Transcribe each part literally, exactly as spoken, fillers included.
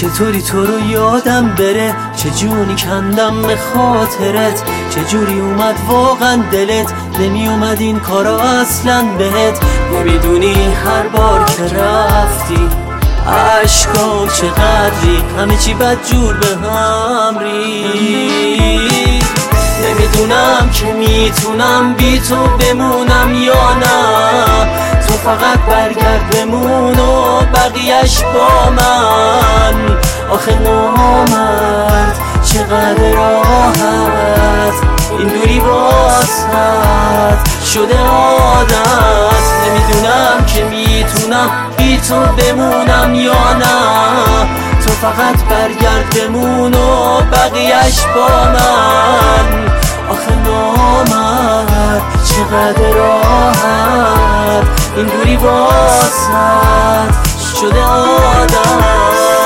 چطوری تو رو یادم بره، چه جونی کندم به خاطرت، چه جوری اومد واقعا دلت، نمی اومد این کارا اصلا بهت. نمیدونی هر بار که رفتی عشقام چقدری، همه چی بد جور به هم ریخت. نمیدونم که میتونم بی تو بمونم یا نه، تو فقط برگرد بمون و بقیهش با من. آخه نامرد چقدر راحت، این دوری واسط شده عادت. نمیدونم که میتونم بی تو بمونم یا نه، تو فقط برگرد بمون و بقیهش با من. آخه نامرد چقدر راحت، این دوری واسط شده عادت.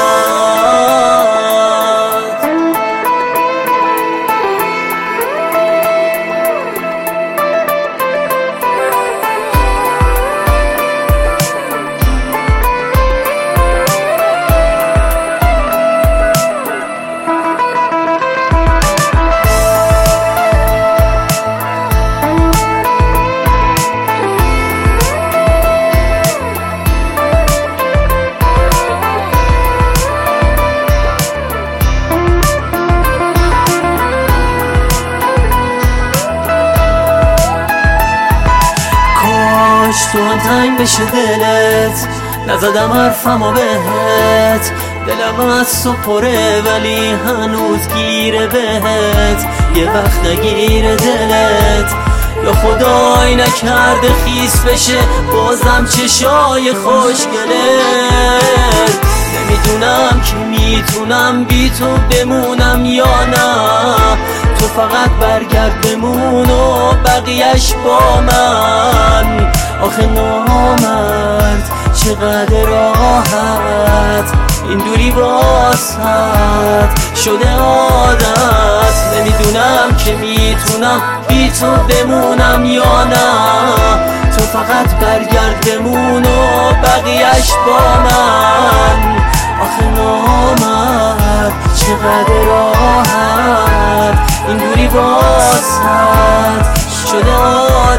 تو هم تنگ بشه دلت، نزدم حرفمو بهت، دلم از تو پره ولی هنوز گیره بهت. یه وقت نگیره دلت، یا خدای نکرده خیس بشه بازم چشای خوشگلت. نمیدونم که میتونم بی تو بمونم یا نه، تو فقط برگرد بمون و بقیهش با من. آخه نامرد چقدر راحت، این دوری واسط شده عادت. نمیدونم که میتونم بی تو بمونم یا نه، تو فقط برگرد بمون و بقیهش با من. آخه نامرد چقدر راحت، این دوری واسط شده عادت.